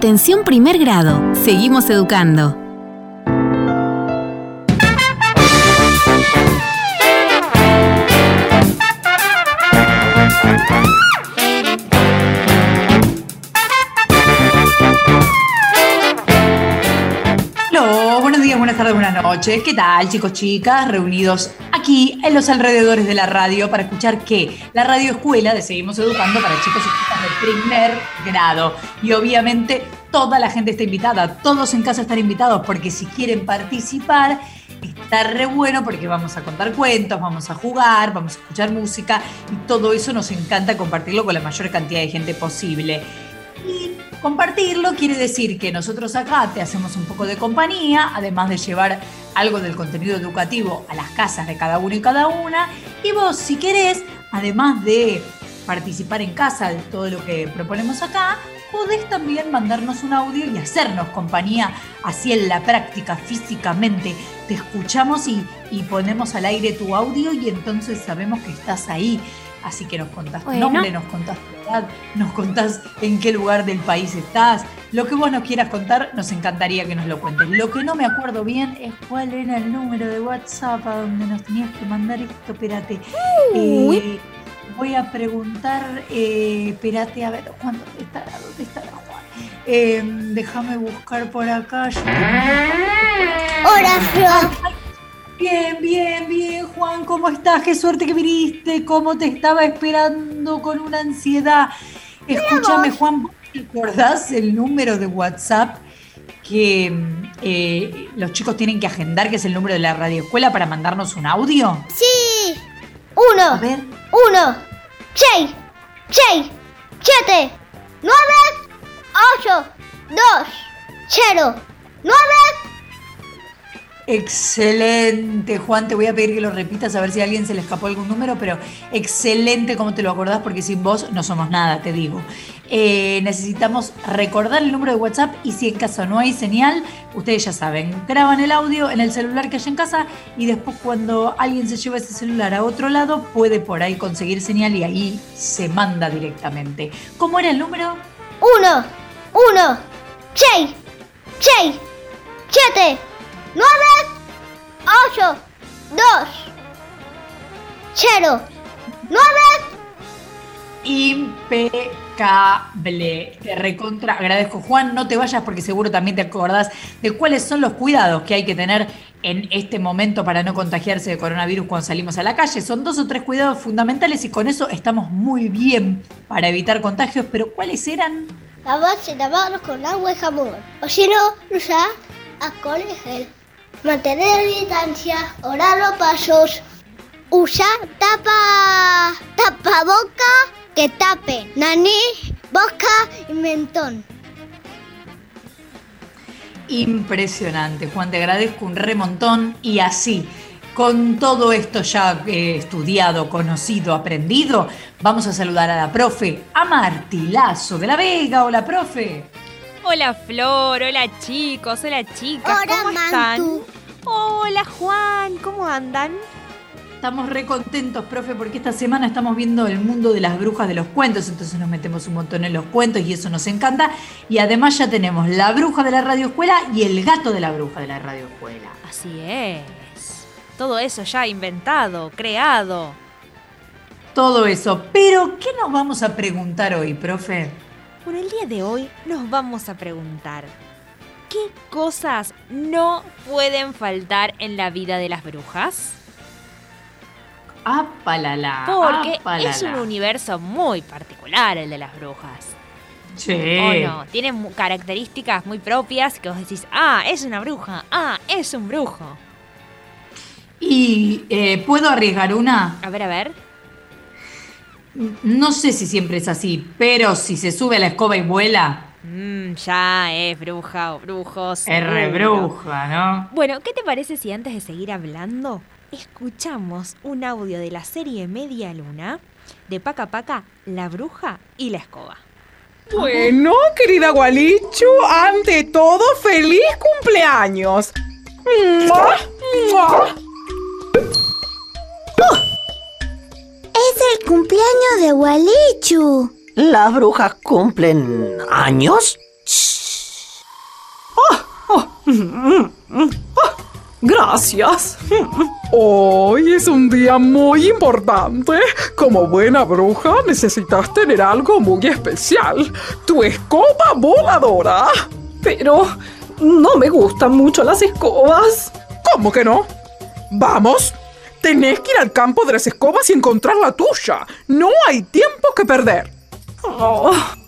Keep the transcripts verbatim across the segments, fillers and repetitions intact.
Atención primer grado. Seguimos educando. Hola, buenos días, buenas tardes, buenas noches. ¿Qué tal, chicos, chicas? Reunidos aquí en los alrededores de la radio para escuchar ¿qué? La radio escuela de Seguimos Educando para chicos y chicas de primer grado. Y obviamente toda la gente está invitada, todos en casa están invitados, porque si quieren participar está re bueno, porque vamos a contar cuentos, vamos a jugar, vamos a escuchar música y todo eso nos encanta compartirlo con la mayor cantidad de gente posible. Y compartirlo quiere decir que nosotros acá te hacemos un poco de compañía, además de llevar algo del contenido educativo a las casas de cada uno y cada una. Y vos, si querés, además de participar en casa de todo lo que proponemos acá, podés también mandarnos un audio y hacernos compañía así en la práctica, físicamente. Te escuchamos y, y ponemos al aire tu audio y entonces sabemos que estás ahí. Así que nos contás tu nombre, nos contás tu edad, nos contás en qué lugar del país estás. Lo que vos nos quieras contar, nos encantaría que nos lo cuentes. Lo que no me acuerdo bien es cuál era el número de WhatsApp a donde nos tenías que mandar esto. Espérate. Eh, voy a preguntar, eh, espérate, a ver, Juan, ¿dónde estará? ¿Dónde estará Juan? Eh, déjame buscar por acá. Yo... Hola, Flor. Bien, bien, bien, Juan, ¿cómo estás? Qué suerte que viniste, cómo te estaba esperando con una ansiedad. Escúchame, Juan, ¿vos te acordás el número de WhatsApp que eh, los chicos tienen que agendar, que es el número de la radioescuela para mandarnos un audio? Sí. Uno. A ver. Uno. Seis. Seis. Siete. Nueve. Ocho. Dos. Cero. Nueve. Excelente, Juan, te voy a pedir que lo repitas a ver si a alguien se le escapó algún número, pero excelente cómo te lo acordás, porque sin vos no somos nada, te digo. Eh, necesitamos recordar el número de WhatsApp y si en casa no hay señal, ustedes ya saben, graban el audio en el celular que hay en casa y después cuando alguien se lleva ese celular a otro lado, puede por ahí conseguir señal y ahí se manda directamente. ¿Cómo era el número? Uno. Uno. Seis. Seis. Siete. Nueve, ocho, dos, cero, nueve. Impecable. Te recontra agradezco, Juan. No te vayas porque seguro también te acordás de cuáles son los cuidados que hay que tener en este momento para no contagiarse de coronavirus cuando salimos a la calle. Son dos o tres cuidados fundamentales y con eso estamos muy bien para evitar contagios. Pero ¿cuáles eran? Lavarse las manos con agua y jabón. O si no, usar alcohol y gel. Mantener distancia, orar los pasos, usar tapa, tapaboca que tape nariz, boca y mentón. Impresionante, Juan, te agradezco un remontón y así, con todo esto ya eh, estudiado, conocido, aprendido, vamos a saludar a la profe, a Marti Lazo de la Vega. Hola, profe. Hola Flor, hola chicos, hola chicas, Hola, ¿cómo están? Mantu. Hola Juan, ¿cómo andan? Estamos re contentos, profe, porque esta semana estamos viendo el mundo de las brujas de los cuentos, entonces nos metemos un montón en los cuentos y eso nos encanta. Y además ya tenemos la bruja de la radioescuela y el gato de la bruja de la radioescuela. Así es, todo eso ya inventado, creado. Todo eso, pero ¿qué nos vamos a preguntar hoy, profe? Bueno, el día de hoy nos vamos a preguntar ¿qué cosas no pueden faltar en la vida de las brujas? ¡Apalala! Porque apalala. es un universo muy particular el de las brujas. Sí. ¿O no? Tienen características muy propias que vos decís, ah, es una bruja, ah, es un brujo. ¿Y eh, puedo arriesgar una? A ver, a ver. No sé si siempre es así, pero si se sube a la escoba y vuela... Mmm, ya es bruja o brujos. Es re bruja, ¿no? Bueno, ¿qué te parece si antes de seguir hablando, escuchamos un audio de la serie Media Luna de Paca Paca, la bruja y la escoba? Bueno, querida Gualichu, ante todo, ¡feliz cumpleaños! ¡Mua! ¡Mua! Es el cumpleaños de Gualichu. ¿Las brujas cumplen años? Shh. Gracias. Hoy es un día muy importante. Como buena bruja necesitas tener algo muy especial. Tu escoba voladora. Pero no me gustan mucho las escobas. ¿Cómo que no? Vamos. Tenés que ir al campo de las escobas y encontrar la tuya. No hay tiempo que perder. Oh.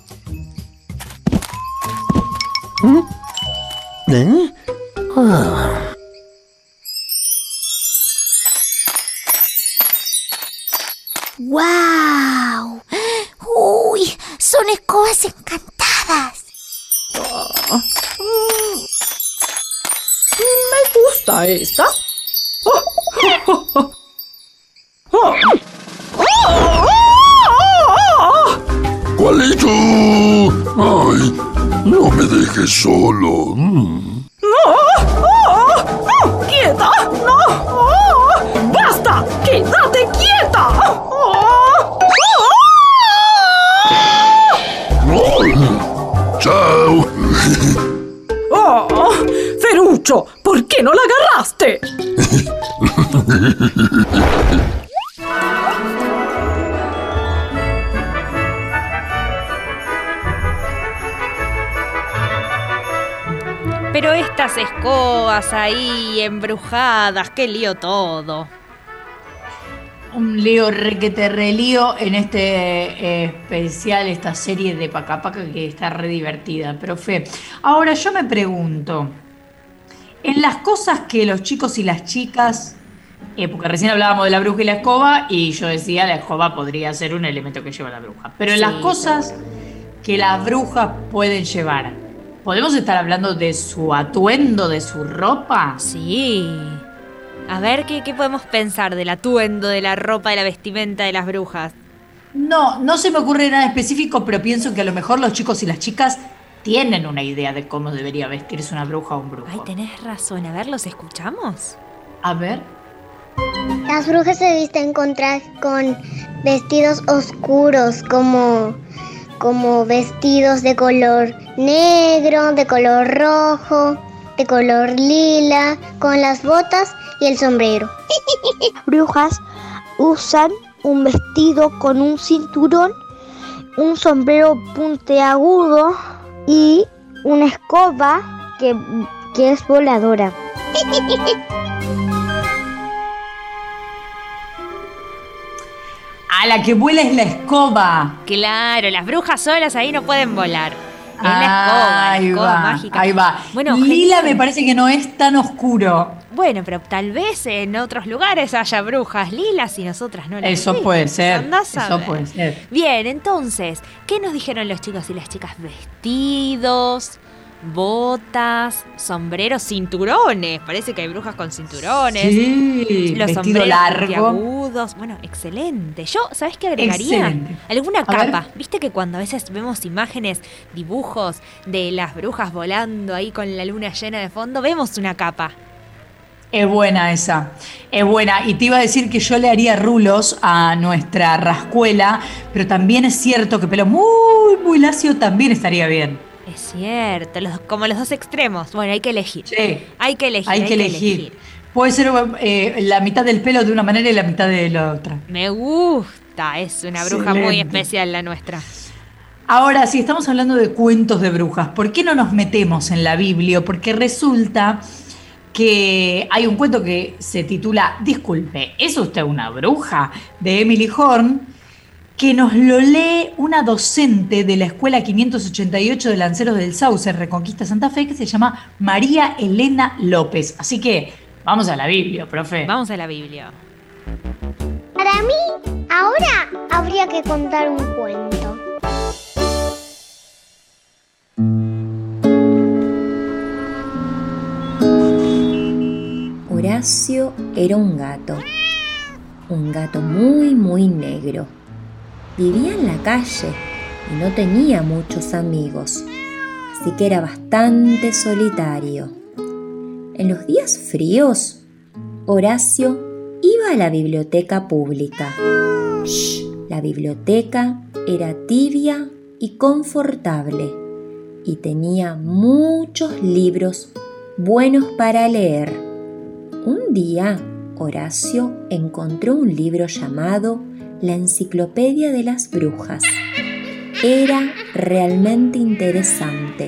¿Eh? Ah. ¡Wow! ¡Uy! Son escobas encantadas. Ah. Mm. Me gusta esta. Oh. Oh. Oh. Oh. Oh. Oh. ¡Gualicho! ¡Ay! No me dejes solo. Mm. ¡No! ¡Oh! ¡Oh! ¡Quieta! ¡No! ¡Oh! ¡Basta! ¡Quédate quieta! ¡Oh! ¡Oh! ¡Chao! ¡Oh! ¡Ferruccio! ¿Por qué no la agarraste? Pero estas escobas ahí embrujadas, qué lío todo. Un lío requete relío en este eh, especial, esta serie de Paca Paca que está re divertida, profe. Ahora yo me pregunto, en las cosas que los chicos y las chicas, eh, porque recién hablábamos de la bruja y la escoba, y yo decía la escoba podría ser un elemento que lleva la bruja, pero en Sí. las cosas que las brujas pueden llevar, ¿podemos estar hablando de su atuendo, de su ropa? Sí. A ver, ¿qué, qué podemos pensar del atuendo, de la ropa, de la vestimenta de las brujas? No, no se me ocurre nada específico, pero pienso que a lo mejor los chicos y las chicas tienen una idea de cómo debería vestirse una bruja o un brujo. Ay, tenés razón. A ver, ¿los escuchamos? A ver. Las brujas se visten con, tra- con vestidos oscuros, como, como vestidos de color negro, de color rojo, de color lila, con las botas y el sombrero. Brujas usan un vestido con un cinturón, un sombrero puntiagudo y una escoba que, que es voladora. A la que vuela es la escoba. Claro, las brujas solas ahí no pueden volar. Es la escoba, la Ahí escoba va, mágica. ahí va. Bueno, Lila genial. me parece que no es tan oscuro. Bueno, pero tal vez en otros lugares haya brujas lilas y nosotras no las Eso vemos. puede ser. Andás a Eso ver. puede ser. Bien, entonces, ¿qué nos dijeron los chicos y las chicas? Vestidos, botas, sombreros, cinturones. Parece que hay brujas con cinturones. Sí, Los vestido sombreros largo. puntiagudos. Bueno, excelente. Yo, ¿sabes qué agregaría? Excelente. Alguna A capa. ver. Viste que cuando a veces vemos imágenes, dibujos de las brujas volando ahí con la luna llena de fondo, vemos una capa. Es buena esa, es buena. Y te iba a decir que yo le haría rulos a nuestra rascuela, pero también es cierto que pelo muy, muy lacio también estaría bien. Es cierto, los- como los dos extremos. Bueno, hay que elegir. Sí, Hay que elegir. hay que elegir. Puede ser eh, la mitad del pelo de una manera y la mitad de la otra. Me gusta, es una bruja muy Excelente. especial la nuestra. Ahora, si estamos hablando de cuentos de brujas, ¿por qué no nos metemos en la Biblia? Porque resulta que hay un cuento que se titula Disculpe, ¿es usted una bruja? De Emily Horn, que nos lo lee una docente de la Escuela quinientos ochenta y ocho de Lanceros del Sauce, Reconquista Santa Fe, que se llama María Elena López. Así que vamos a la Biblia, profe. Vamos a la Biblia. Para mí, ahora habría que contar un cuento. Horacio era un gato, un gato muy muy negro. Vivía en la calle y no tenía muchos amigos, así que era bastante solitario. En los días fríos, Horacio iba a la biblioteca pública. La biblioteca era tibia y confortable y tenía muchos libros buenos para leer. Un día, Horacio encontró un libro llamado La Enciclopedia de las Brujas. Era realmente interesante.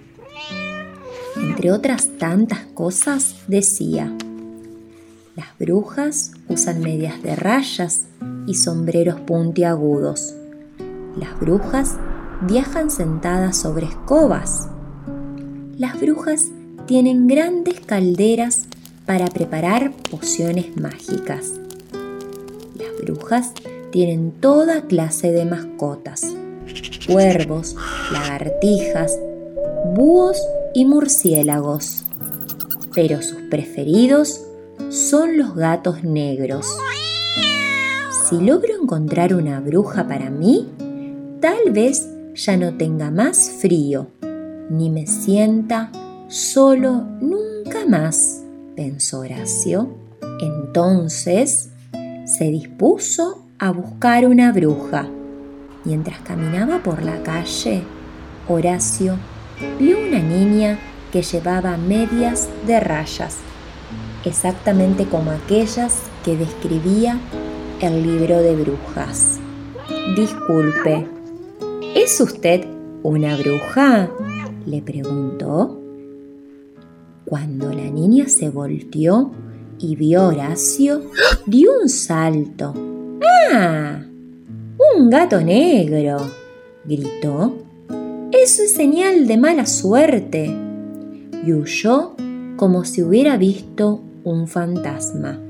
Entre otras tantas cosas, decía: las brujas usan medias de rayas y sombreros puntiagudos. Las brujas viajan sentadas sobre escobas. Las brujas tienen grandes calderas para preparar pociones mágicas. Las brujas tienen toda clase de mascotas: cuervos, lagartijas, búhos y murciélagos. Pero sus preferidos son los gatos negros. Si logro encontrar una bruja para mí, tal vez ya no tenga más frío, ni me sienta solo nunca más, pensó Horacio. Entonces se dispuso a buscar una bruja. Mientras caminaba por la calle, Horacio vio una niña que llevaba medias de rayas, exactamente como aquellas que describía el libro de brujas. «Disculpe, ¿es usted una bruja?», le preguntó. Cuando la niña se volteó y vio a Horacio, dio un salto. «¡Ah! ¡Un gato negro!», gritó. «Eso es señal de mala suerte», y huyó como si hubiera visto un fantasma.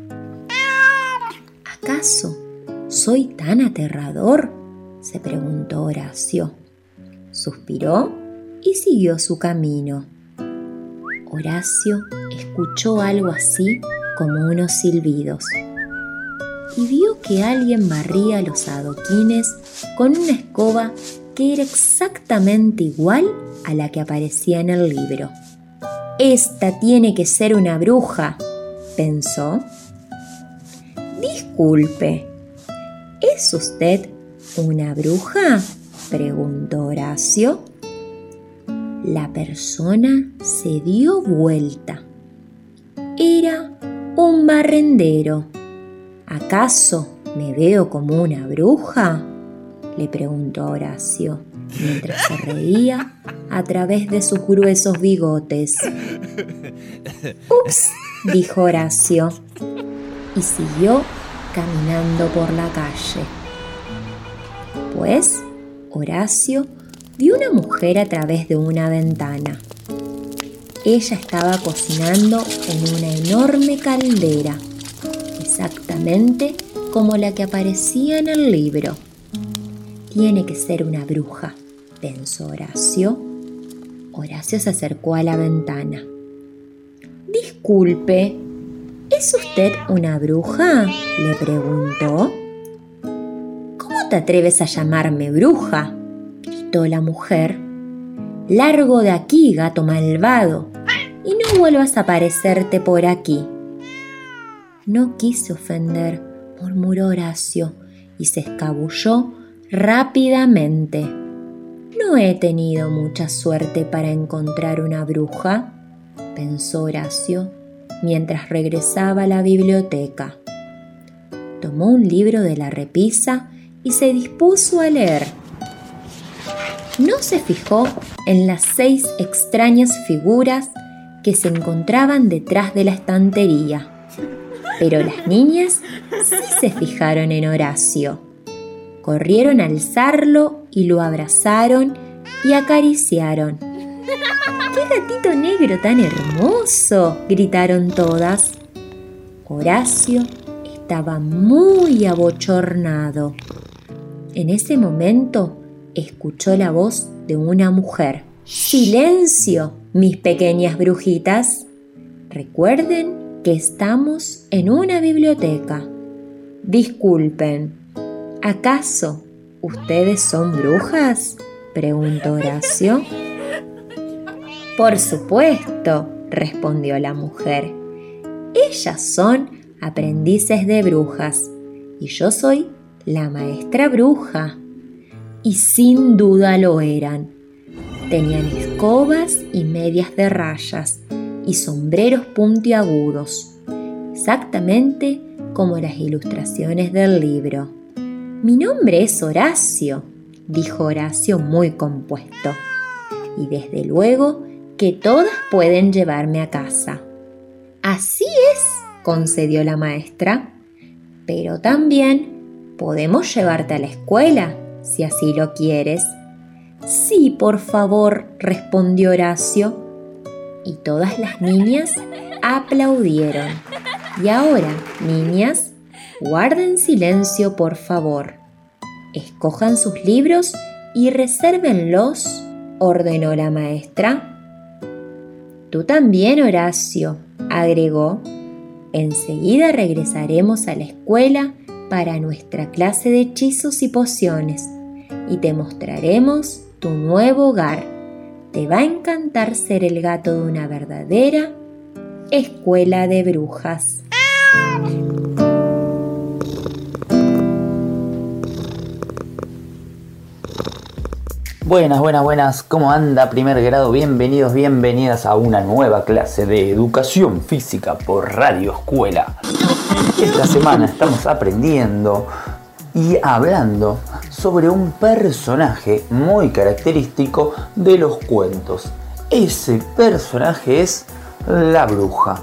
¿Acaso soy tan aterrador?, se preguntó Horacio. Suspiró y siguió su camino. Horacio escuchó algo así como unos silbidos y vio que alguien barría los adoquines con una escoba que era exactamente igual a la que aparecía en el libro. «Esta tiene que ser una bruja», pensó. «Disculpe, ¿es usted una bruja?», preguntó Horacio. La persona se dio vuelta. Era un barrendero. «¿Acaso me veo como una bruja?», le preguntó Horacio, mientras se reía a través de sus gruesos bigotes. «Ups», dijo Horacio, y siguió caminando por la calle. Pues Horacio vio una mujer a través de una ventana. Ella estaba cocinando en una enorme caldera, exactamente como la que aparecía en el libro. «Tiene que ser una bruja», pensó Horacio. Horacio se acercó a la ventana. «Disculpe, ¿es usted una bruja?», le preguntó. «¿Cómo te atreves a llamarme bruja?», gritó la mujer. «Largo de aquí, gato malvado, y no vuelvas a aparecerte por aquí». «No quise ofender», murmuró Horacio, y se escabulló rápidamente. «No he tenido mucha suerte para encontrar una bruja», pensó Horacio, mientras regresaba a la biblioteca. Tomó un libro de la repisa y se dispuso a leer. No se fijó en las seis extrañas figuras que se encontraban detrás de la estantería, pero las niñas sí se fijaron en Horacio. Corrieron a alzarlo y lo abrazaron y acariciaron. «¡Qué gatito negro tan hermoso!», gritaron todas. Horacio estaba muy abochornado. En ese momento escuchó la voz de una mujer. «¡Silencio, mis pequeñas brujitas! Recuerden que estamos en una biblioteca. Disculpen, ¿acaso ustedes son brujas?», preguntó Horacio. «Por supuesto», respondió la mujer. «Ellas son aprendices de brujas y yo soy la maestra bruja». Y sin duda lo eran. Tenían escobas y medias de rayas y sombreros puntiagudos, exactamente como las ilustraciones del libro. «Mi nombre es Horacio», dijo Horacio muy compuesto, «y desde luego que todas pueden llevarme a casa». «Así es», concedió la maestra, «pero también podemos llevarte a la escuela, si así lo quieres». «Sí, por favor», respondió Horacio, y todas las niñas aplaudieron. «Y ahora, niñas, guarden silencio, por favor. Escojan sus libros y resérvenlos», ordenó la maestra. «Tú también, Horacio», agregó. «Enseguida regresaremos a la escuela para nuestra clase de hechizos y pociones y te mostraremos tu nuevo hogar. Te va a encantar ser el gato de una verdadera escuela de brujas». Buenas, buenas, buenas. ¿Cómo anda primer grado? Bienvenidos, bienvenidas a una nueva clase de educación física por Radio Escuela. Esta semana estamos aprendiendo y hablando sobre un personaje muy característico de los cuentos. Ese personaje es la bruja.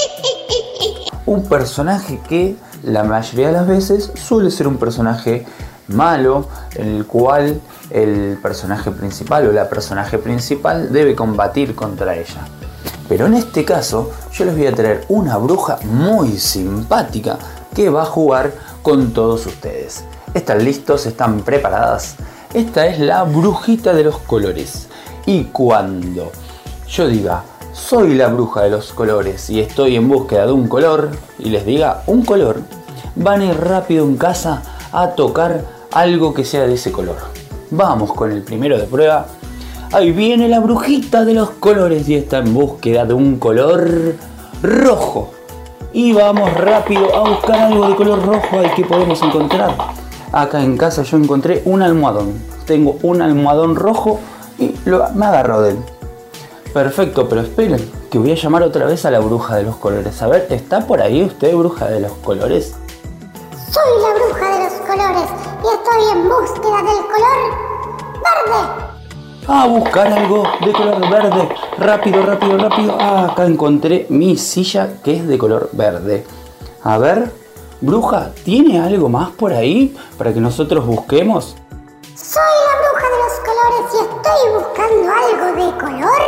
Un personaje que la mayoría de las veces suele ser un personaje malo, en el cual el personaje principal o la personaje principal debe combatir contra ella. Pero en este caso yo les voy a traer una bruja muy simpática que va a jugar con todos ustedes. ¿Están listos? ¿Están preparadas? Esta es la brujita de los colores. Y cuando yo diga soy la bruja de los colores y estoy en búsqueda de un color y les diga un color, van a ir rápido en casa a tocar algo que sea de ese color. Vamos con el primero de prueba. Ahí viene la brujita de los colores y está en búsqueda de un color rojo. Y vamos rápido a buscar algo de color rojo. ¿Y qué podemos encontrar? Acá en casa yo encontré un almohadón. Tengo un almohadón rojo y lo, me agarro de él. Perfecto, pero esperen, que voy a llamar otra vez a la bruja de los colores. A ver, ¿está por ahí usted, bruja de los colores? Soy la bruja de los colores y estoy en búsqueda del color verde. A buscar algo de color verde. Rápido, rápido, rápido. Ah, acá encontré mi silla que es de color verde. A ver, bruja, ¿tiene algo más por ahí para que nosotros busquemos? Soy la bruja de los colores y estoy buscando algo de color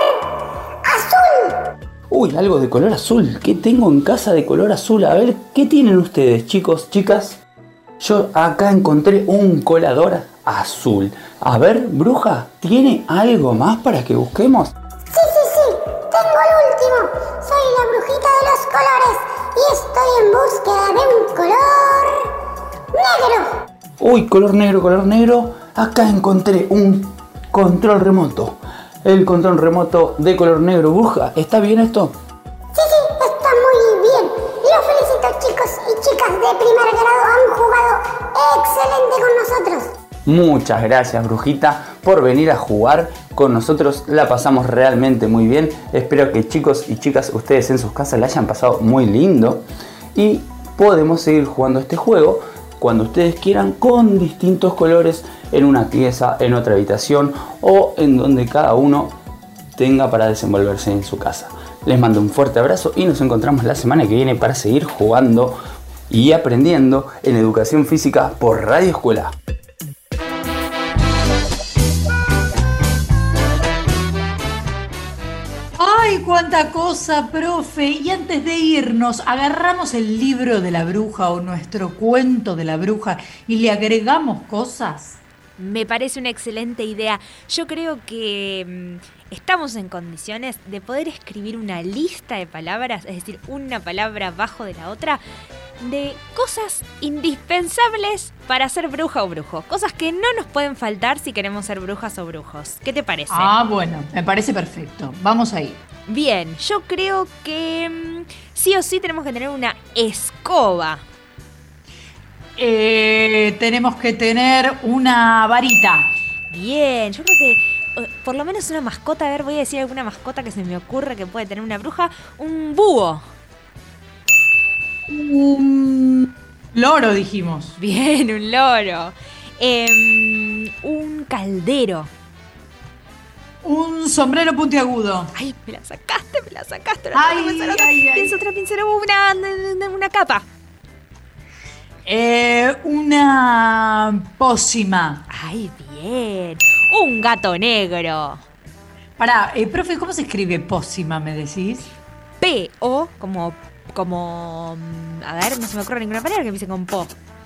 azul. Uy, algo de color azul. ¿Qué tengo en casa de color azul? A ver, ¿qué tienen ustedes, chicos, chicas? Yo acá encontré un colador azul. A ver, bruja, ¿tiene algo más para que busquemos? Sí, sí, sí. Tengo el último. Soy la brujita de los colores y estoy en búsqueda de un color negro. Uy, color negro, color negro. Acá encontré un control remoto. El control remoto de color negro. Bruja, ¿está bien esto? Sí, sí, está muy bien. Los felicito, chicos y chicas de primer grado. Han jugado excelente con nosotros. Muchas gracias, brujita, por venir a jugar con nosotros. La pasamos realmente muy bien. Espero que chicos y chicas, ustedes en sus casas la hayan pasado muy lindo. Y podemos seguir jugando este juego cuando ustedes quieran, con distintos colores, en una pieza, en otra habitación o en donde cada uno tenga para desenvolverse en su casa. Les mando un fuerte abrazo y nos encontramos la semana que viene para seguir jugando y aprendiendo en educación física por Radio Escuela. ¡Ay, cuánta cosa, profe! Y antes de irnos, agarramos el libro de la bruja o nuestro cuento de la bruja y le agregamos cosas. Me parece una excelente idea. Yo creo que mmm, estamos en condiciones de poder escribir una lista de palabras, es decir, una palabra abajo de la otra, de cosas indispensables para ser bruja o brujo. Cosas que no nos pueden faltar si queremos ser brujas o brujos. ¿Qué te parece? Ah, bueno, me parece perfecto. Vamos ahí. Bien, yo creo que mmm, sí o sí tenemos que tener una escoba. Eh, tenemos que tener una varita. Bien, yo creo que por lo menos una mascota. A ver, voy a decir alguna mascota que se me ocurre que puede tener una bruja. Un búho. Un loro, dijimos. Bien, un loro. Eh, un caldero. Un sombrero puntiagudo. Ay, me la sacaste, me la sacaste. Ay, ay, ay, otra. ay. Piensa otra, piensa una, una, una capa. Eh, una pócima. Ay, bien. Un gato negro. Pará, eh, profe, ¿cómo se escribe pócima, me decís? P, O, como, como... A ver, no se me ocurre ninguna palabra que empiece con po.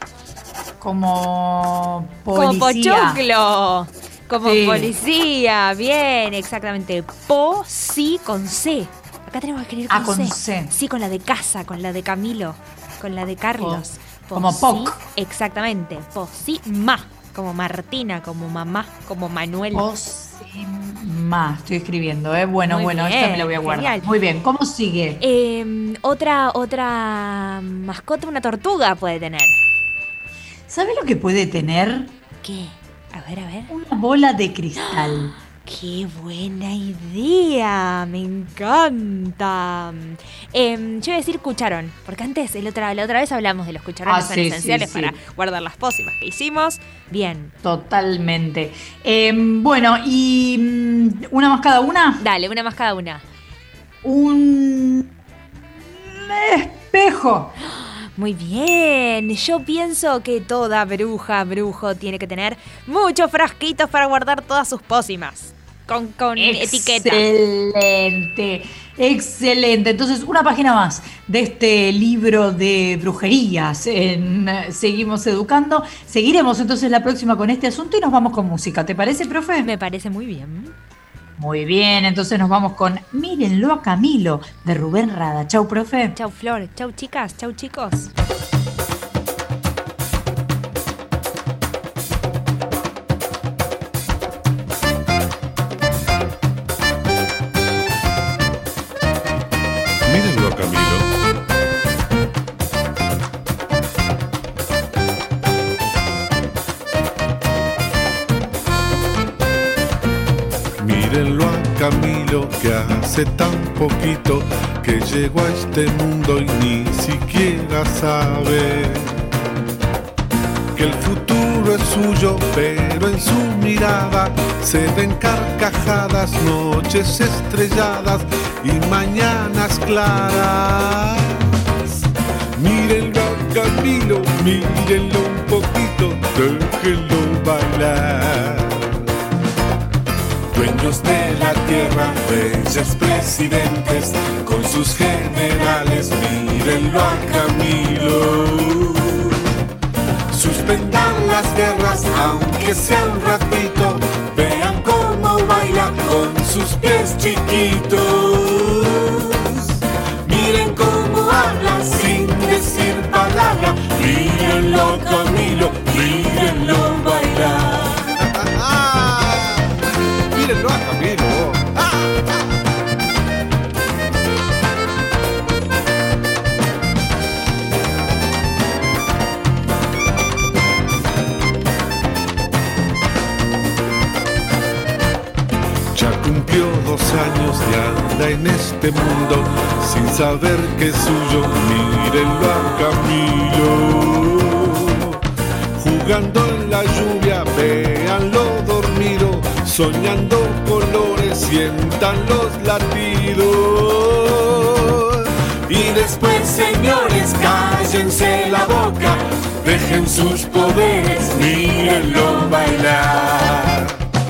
Como policía. Como pochoclo. Como Sí. policía. Bien, exactamente. Po, sí, con C. Acá tenemos que escribir con, Ah, con C. C. Sí, con la de casa, con la de Camilo, con la de Carlos. Po- como Posi- Poc. Exactamente. Posima. Como Martina, como mamá, como Manuel. Pócima. Estoy escribiendo, ¿eh? Bueno, Muy bueno, bien, esta me la voy a guardar. genial. Muy bien, ¿cómo sigue? Eh, otra, otra mascota, una tortuga puede tener. ¿Sabe lo que puede tener? ¿Qué? A ver, a ver. Una bola de cristal. ¡Qué buena idea! ¡Me encanta! Eh, yo iba a decir cucharón, porque antes, el otra, la otra vez hablamos de los cucharones, Ah, son sí, esenciales sí, sí. para guardar las pócimas que hicimos. Bien. Totalmente. Eh, bueno, y mm, una más cada una. Dale, una más cada una. Un espejo. Muy bien. Yo pienso que toda bruja, brujo tiene que tener muchos frasquitos para guardar todas sus pócimas. Con, con etiqueta. Excelente, excelente. Entonces, una página más de este libro de brujerías en eh, Seguimos Educando. Seguiremos entonces la próxima con este asunto y nos vamos con música. ¿Te parece, profe? Me parece muy bien. Muy bien, entonces nos vamos con Mírenlo a Camilo de Rubén Rada. Chau, profe. Chau, Flor. Chau, chicas. Chau, chicos. Mírenlo a Camilo. Mírenlo a Camilo que hace tan poquito que llegó a este mundo y ni siquiera sabe que el futuro es suyo, pero en su mirada se ven carcajadas, noches estrelladas y mañanas claras. Mírenlo a Camilo, mírenlo un poquito, déjenlo bailar. Dueños de la tierra, reyes, presidentes, con sus generales, mírenlo a Camilo. Suspendan las guerras, aunque sea un ratito, vean cómo baila con sus pies chiquitos. Miren cómo habla sin decir palabra, mírenlo Camilo, mírenlo bailar. Mírenlo a Camilo. Ya cumplió dos años y anda en este mundo sin saber que es suyo. Mírenlo a Camilo. Jugando en la lluvia, véanlo dormido, soñando colores, sientan los latidos. Y después, señores, cállense la boca, dejen sus poderes, mírenlo bailar.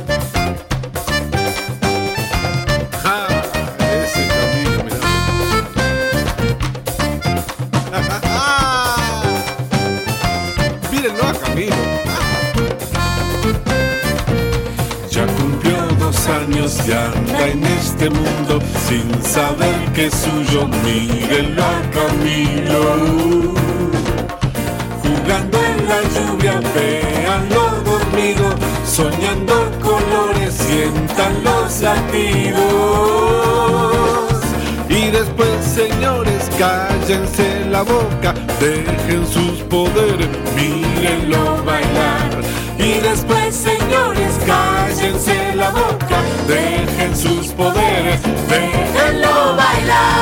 Ja, ese Camilo, mirá. Mírenlo a Camilo. Ya cumplió dos años y anda en este mundo sin saber que es suyo. Mírenlo a Camilo. Jugando en la lluvia, véanlo dormido, soñando colores, sientan los latidos. Y después, señores, cállense la boca, dejen sus poderes, mírenlo bailar. Y después, señores, cállense la la boca, dejen sus poderes, déjenlo bailar.